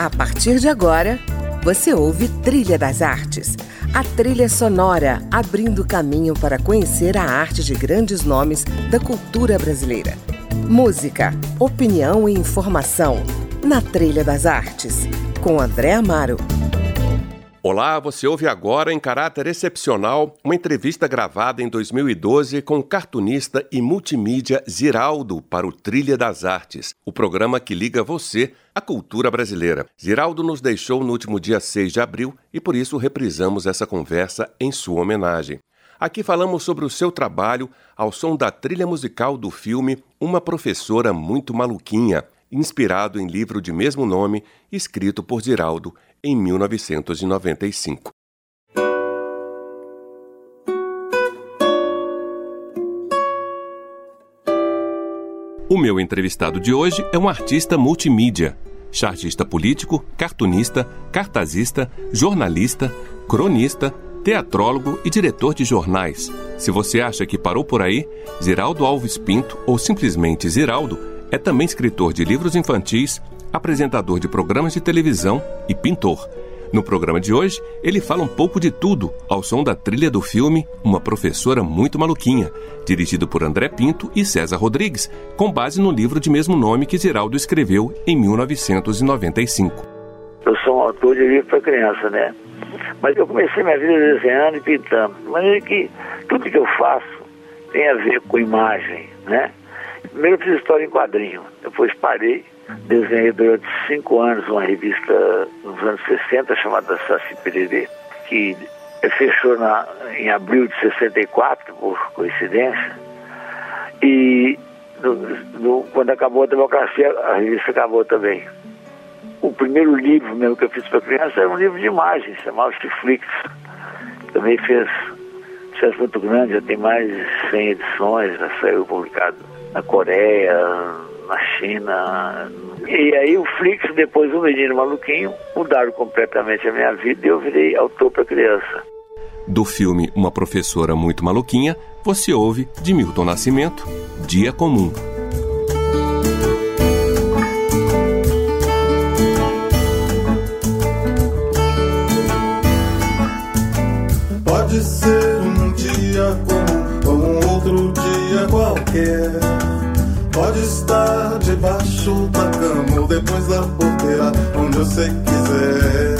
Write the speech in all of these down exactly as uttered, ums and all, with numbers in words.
A partir de agora, você ouve Trilha das Artes, a trilha sonora abrindo caminho para conhecer a arte de grandes nomes da cultura brasileira. Música, opinião e informação na Trilha das Artes, com André Amaro. Olá, você ouve agora, em caráter excepcional, uma entrevista gravada em dois mil e doze com o cartunista e multimídia Ziraldo para o Trilha das Artes, o programa que liga você à cultura brasileira. Ziraldo nos deixou no último dia seis de abril e por isso reprisamos essa conversa em sua homenagem. Aqui falamos sobre o seu trabalho ao som da trilha musical do filme Uma Professora Muito Maluquinha, inspirado em livro de mesmo nome, escrito por Ziraldo em mil novecentos e noventa e cinco. O meu entrevistado de hoje é um artista multimídia, chartista político, cartunista, cartazista, jornalista, cronista, teatrólogo e diretor de jornais. Se você acha que parou por aí, Ziraldo Alves Pinto, ou simplesmente Ziraldo, é também escritor de livros infantis, apresentador de programas de televisão e pintor. No programa de hoje, ele fala um pouco de tudo, ao som da trilha do filme Uma Professora Muito Maluquinha, dirigido por André Pinto e César Rodrigues, com base no livro de mesmo nome que Ziraldo escreveu em mil novecentos e noventa e cinco. Eu sou um autor de livro para criança, né? Mas eu comecei minha vida desenhando e pintando, de maneira que tudo que eu faço tem a ver com imagem, né? Primeiro eu fiz história em quadrinho, depois parei, desenhei durante cinco anos uma revista nos anos sessenta chamada Saci Pererê, que fechou na, em abril de sessenta e quatro, por coincidência, e no, no, quando acabou a democracia, a revista acabou também. O primeiro livro mesmo que eu fiz para criança era um livro de imagens, chamava-se Flix. Também fez sucesso muito grande, já tem mais de cem edições, já saiu publicado na Coreia, na China. E aí o Flix, depois o Menino Maluquinho, mudaram completamente a minha vida e eu virei autor para criança. Do filme Uma Professora Muito Maluquinha, você ouve, de Milton Nascimento, Dia Comum. Pode ser um dia comum ou um outro dia qualquer. Pode estar debaixo da cama ou depois da porteira, onde você quiser.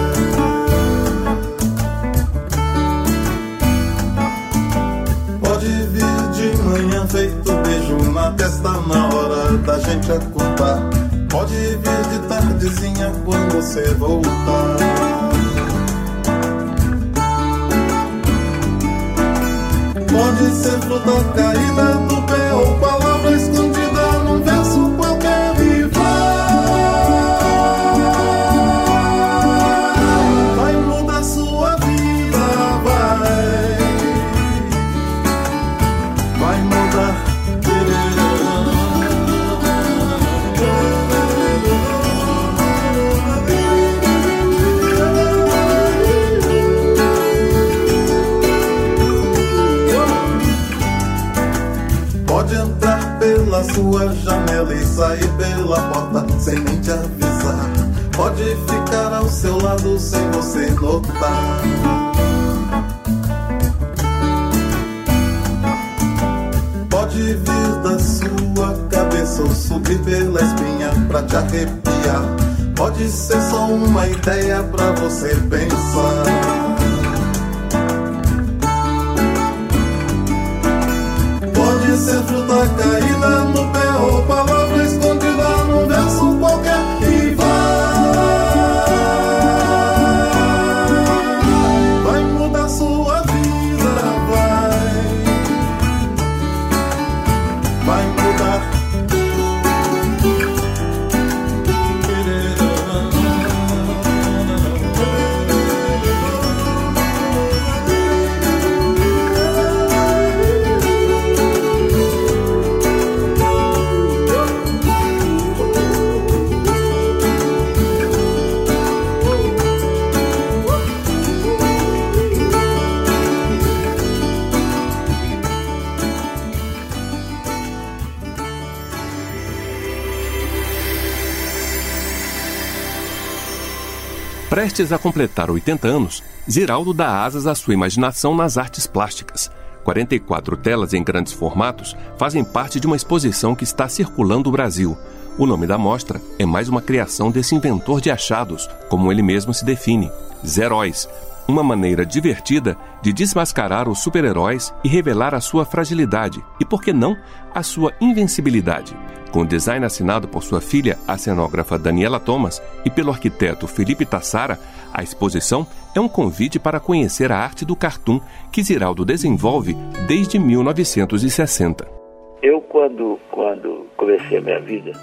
Pode vir de manhã feito beijo na testa na hora da gente acordar. Pode vir de tardezinha quando você voltar. Pode ser fruta caída do pé ou palavra escondida num verso qualquer e vai. Vai mudar sua vida, vai. Vai mudar. Pode entrar pela sua janela e sair pela porta sem nem te avisar. Pode ficar ao seu lado sem você notar. Pode vir da sua cabeça ou subir pela espinha pra te arrepiar. Pode ser só uma ideia pra você pensar. Pode ser fruta caída no pé ou palavra escondida num verso qualquer e vai. Vai mudar sua vida, vai. Vai mudar. Prestes a completar oitenta anos, Ziraldo dá asas à sua imaginação nas artes plásticas. quarenta e quatro telas em grandes formatos fazem parte de uma exposição que está circulando o Brasil. O nome da mostra é mais uma criação desse inventor de achados, como ele mesmo se define, Zeróis, uma maneira divertida de desmascarar os super-heróis e revelar a sua fragilidade e, por que não, a sua invencibilidade. Com design assinado por sua filha, a cenógrafa Daniela Thomas, e pelo arquiteto Felipe Tassara, a exposição é um convite para conhecer a arte do cartoon que Ziraldo desenvolve desde mil novecentos e sessenta. Eu, quando, quando comecei a minha vida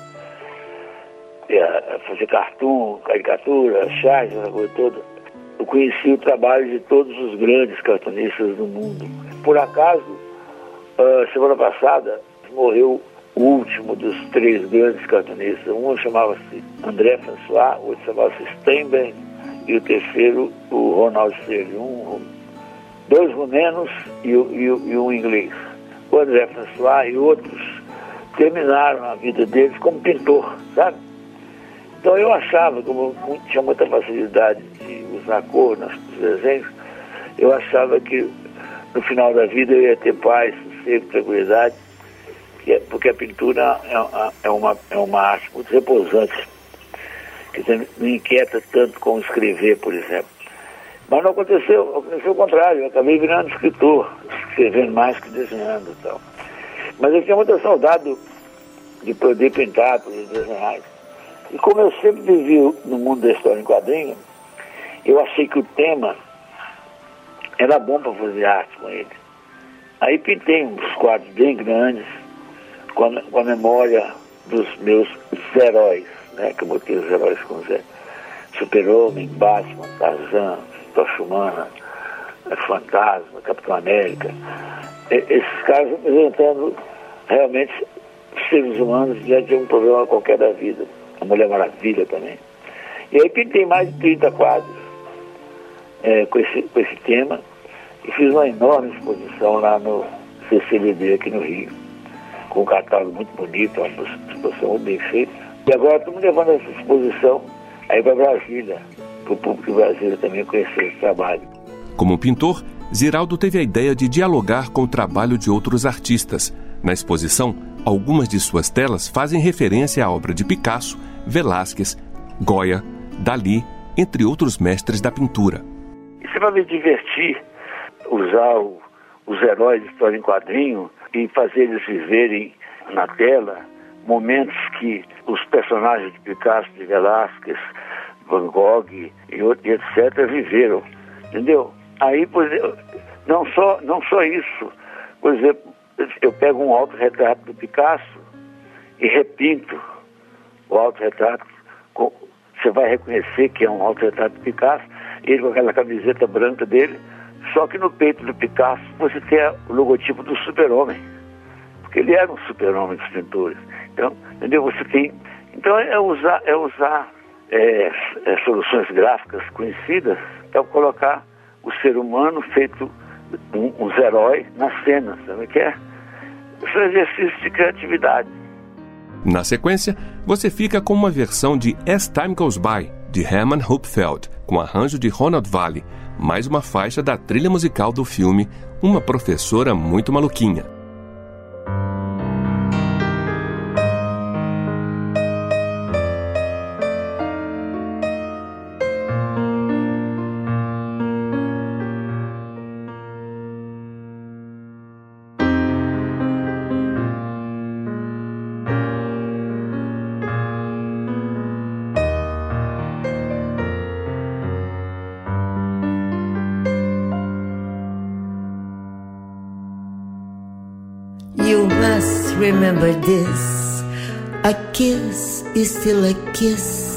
a fazer cartoon, caricatura, charge, essa coisa toda, eu conheci o trabalho de todos os grandes cartunistas do mundo. Por acaso, uh, semana passada, morreu o último dos três grandes cartunistas. Um chamava-se André François, o outro chamava-se Steinbeck e o terceiro, o Ronald Seeley. Um, dois romenos e, e, e um inglês. O André François e outros terminaram a vida deles como pintor, sabe? Então eu achava, como eu tinha muita facilidade de usar cor nos desenhos, eu achava que no final da vida eu ia ter paz, sossego, tranquilidade, porque a pintura é uma, é uma arte muito repousante, que me inquieta tanto como escrever, por exemplo. Mas não aconteceu, aconteceu o contrário, eu acabei virando escritor, escrevendo mais que desenhando e tal. Mas eu tinha muita saudade de poder pintar, poder desenhar. E como eu sempre vivi no mundo da história em quadrinho, eu achei que o tema era bom para fazer arte com ele. Aí pintei uns quadros bem grandes, com a, com a memória dos meus heróis, né? Que eu botei os heróis com Zé. Super-Homem, Batman, Tarzan, Tocha Humana, Fantasma, Capitão América. E, esses caras representando realmente seres humanos diante de um problema qualquer da vida. A Mulher Maravilha também. E aí pintei mais de trinta quadros é, com, esse, com esse tema e fiz uma enorme exposição lá no C C B D aqui no Rio, com um catálogo muito bonito, uma exposição muito bem feita. E agora estamos levando essa exposição aí para Brasília, para o público de Brasília também conhecer esse trabalho. Como pintor, Ziraldo teve a ideia de dialogar com o trabalho de outros artistas. Na exposição, algumas de suas telas fazem referência à obra de Picasso, Velázquez, Goya, Dalí, entre outros mestres da pintura. Isso é para me divertir, usar o, os heróis de história em quadrinho e fazer eles viverem na tela momentos que os personagens de Picasso, de Velázquez, Van Gogh e, e etcétera viveram, entendeu? Aí, por exemplo, não só, não só isso, por exemplo, eu pego um autorretrato do Picasso e repinto o autorretrato. Você vai reconhecer que é um autorretrato do Picasso, ele com aquela camiseta branca dele, só que no peito do Picasso você tem o logotipo do super-homem, porque ele era um super-homem dos pintores. Então, entendeu? Você tem... Então é usar, é usar é, é, soluções gráficas conhecidas para colocar o ser humano feito um, uns heróis nas cenas, sabe o que é? Isso é um exercício de criatividade. Na sequência, você fica com uma versão de As Time Goes By, de Hermann Hupfeld, com arranjo de Ronald Vale, mais uma faixa da trilha musical do filme Uma Professora Muito Maluquinha. You must remember this, a kiss is still a kiss.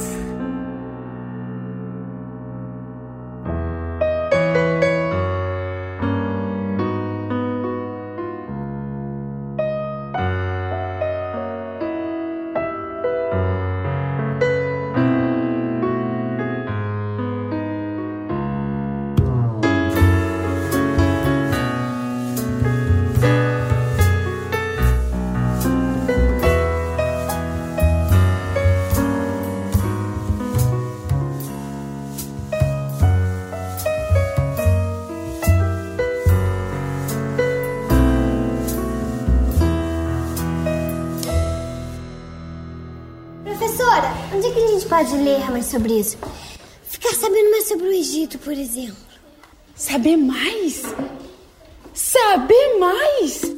Professora, onde é que a gente pode ler mais sobre isso? Ficar sabendo mais sobre o Egito, por exemplo. Saber mais? Saber mais?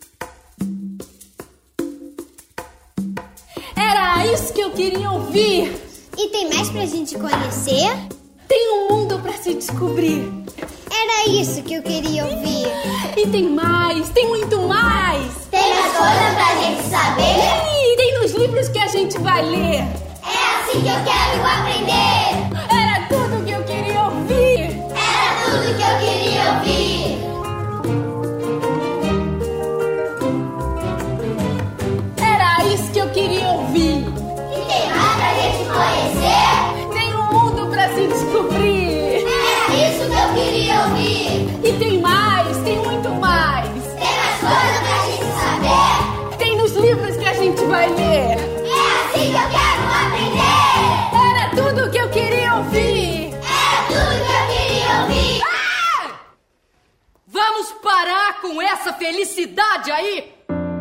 Era isso que eu queria ouvir. E tem mais pra gente conhecer? Tem um mundo pra se descobrir. Era isso que eu queria ouvir. E tem mais, tem muito mais. Tem mais coisa pra gente saber? E tem nos livros que a gente vai ler. É assim que eu quero aprender. Era tudo que eu queria ouvir. Era tudo que eu queria ouvir. Era isso que eu queria ouvir. E tem mais pra gente conhecer? Tem um mundo pra se descobrir. Era isso que eu queria ouvir. E tem mais, tem muito mais. Tem mais coisa pra gente saber? Tem nos livros que a gente vai ler. É assim que eu quero aprender. Era tudo que eu queria ouvir. Era tudo que eu queria ouvir. Ah! Vamos parar com essa felicidade aí?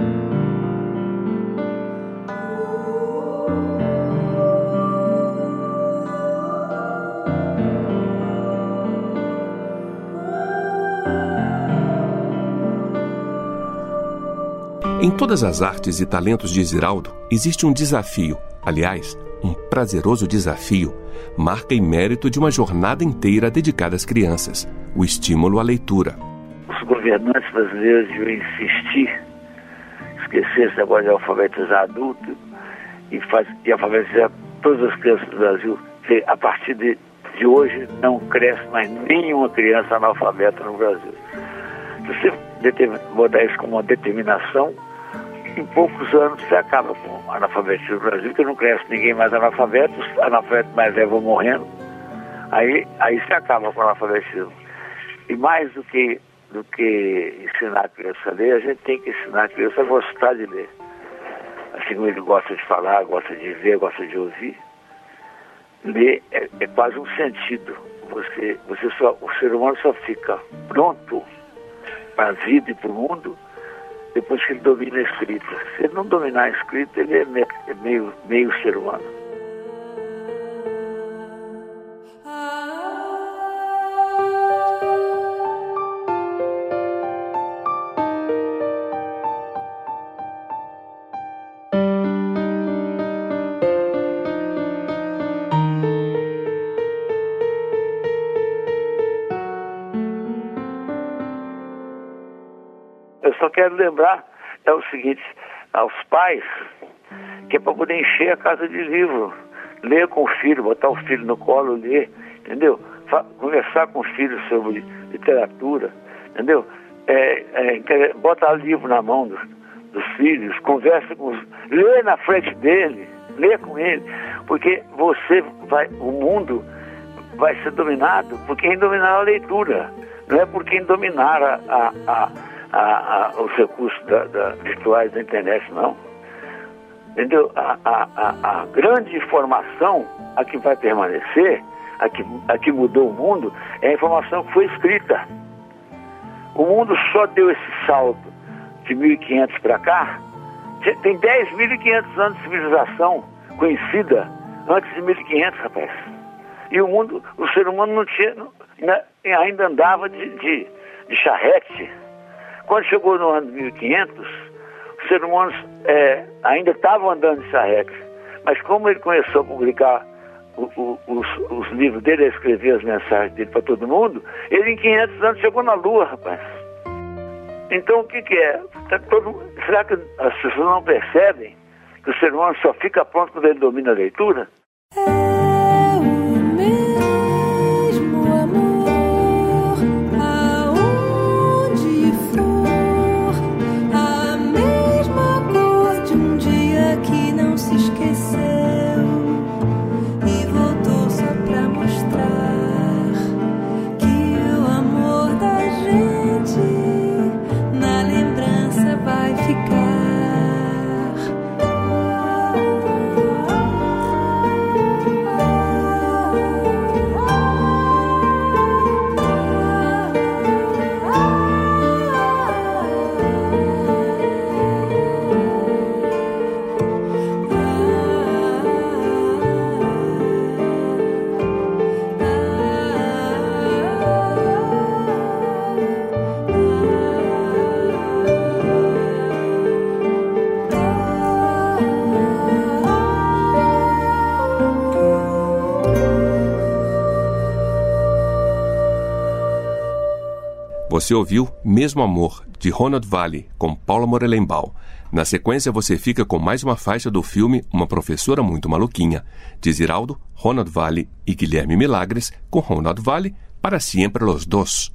Em todas as artes e talentos de Ziraldo, existe um desafio, aliás, um prazeroso desafio, marca e mérito de uma jornada inteira dedicada às crianças, o estímulo à leitura. Os governantes brasileiros deviam insistir, esquecer esse negócio de alfabetizar adulto e, faz, e alfabetizar todas as crianças do Brasil, que a partir de, de hoje não cresce mais nenhuma criança analfabeta no Brasil. Se você botar isso como uma determinação, em poucos anos você acaba com o analfabetismo no Brasil, porque não cresce ninguém mais analfabeto, os analfabetos mais velhos vão morrendo, aí, aí você acaba com o analfabetismo. E mais do que, do que ensinar a criança a ler, a gente tem que ensinar a criança a gostar de ler. Assim como ele gosta de falar, gosta de ver, gosta de ouvir. Ler é, é quase um sentido. Você, você só, o ser humano só fica pronto para a vida e para o mundo depois que ele domina a escrita. Se ele não dominar a escrita, ele é meio, é meio, meio ser humano. Eu só quero lembrar, é o seguinte, aos pais, que é para poder encher a casa de livro, ler com o filho, botar o filho no colo, ler, entendeu? Fa- conversar com o filho sobre literatura, entendeu? É, é, bota livro na mão dos, dos filhos, conversa com os... lê na frente dele, lê com ele, porque você vai, o mundo vai ser dominado por quem dominar a leitura, não é por quem dominar a... a, a A, a, os recursos da, da, virtuais da internet, não. Entendeu? A, a, a, a grande informação, a que vai permanecer, a que, a que mudou o mundo, é a informação que foi escrita. O mundo só deu esse salto de mil e quinhentos para cá. Tem dez mil e quinhentos anos de civilização conhecida antes de mil e quinhentos, rapaz. E o mundo, o ser humano não tinha, ainda andava de, de, de charrete. Quando chegou no ano de mil e quinhentos, os seres humanos é, ainda estavam andando de charrete. Mas como ele começou a publicar o, o, os, os livros dele, a escrever as mensagens dele para todo mundo, ele em quinhentos anos chegou na Lua, rapaz. Então o que, que é? Tá todo, será que as pessoas não percebem que o ser humano só fica pronto quando ele domina a leitura? Você ouviu Mesmo Amor, de Ronald Valley, com Paula Morelenbaum. Na sequência, você fica com mais uma faixa do filme Uma Professora Muito Maluquinha, de Ziraldo, Ronald Valley e Guilherme Milagres, com Ronald Valley, Para Siempre los Dos.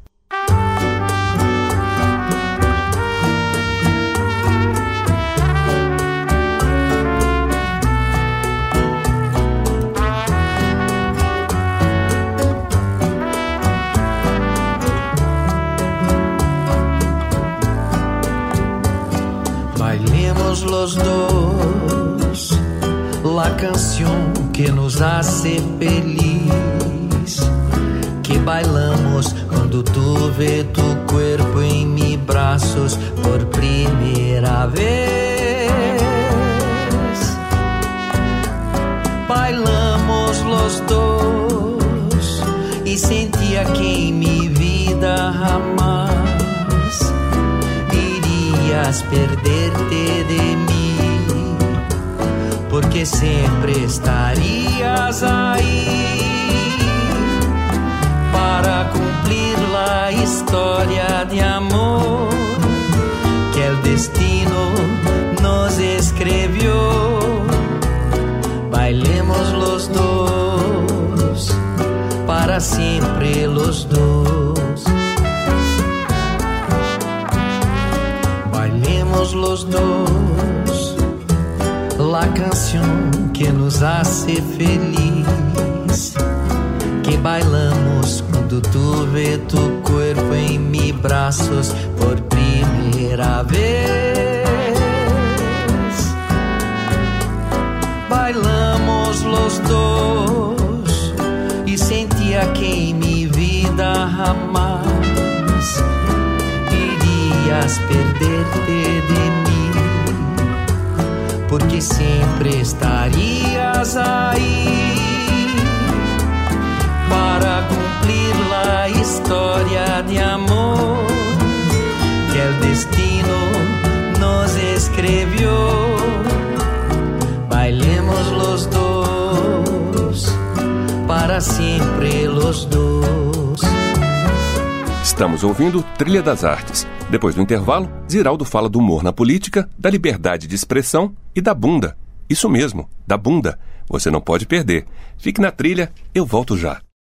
Los dos, la canción que nos hace feliz, que bailamos cuando tuve tu cuerpo en mis brazos por primera vez. Bailamos los dos y sentía que en mi vida jamás perderte de mí, porque siempre estarías ahí para cumplir la historia de amor que el destino nos escribió. Bailemos los dos, para siempre los dos. Los dos, la canción que nos hace feliz, que bailamos cuando tuve tu cuerpo en mis brazos por primera vez. Bailamos los dos y sentía que en mi vida jamás perderte de mí, porque siempre estarías ahí para cumplir la historia de amor que el destino nos escribió. Bailemos los dos, para siempre los dos. Estamos ouvindo Trilha das Artes. Depois do intervalo, Ziraldo fala do humor na política, da liberdade de expressão e da bunda. Isso mesmo, da bunda. Você não pode perder. Fique na trilha, eu volto já.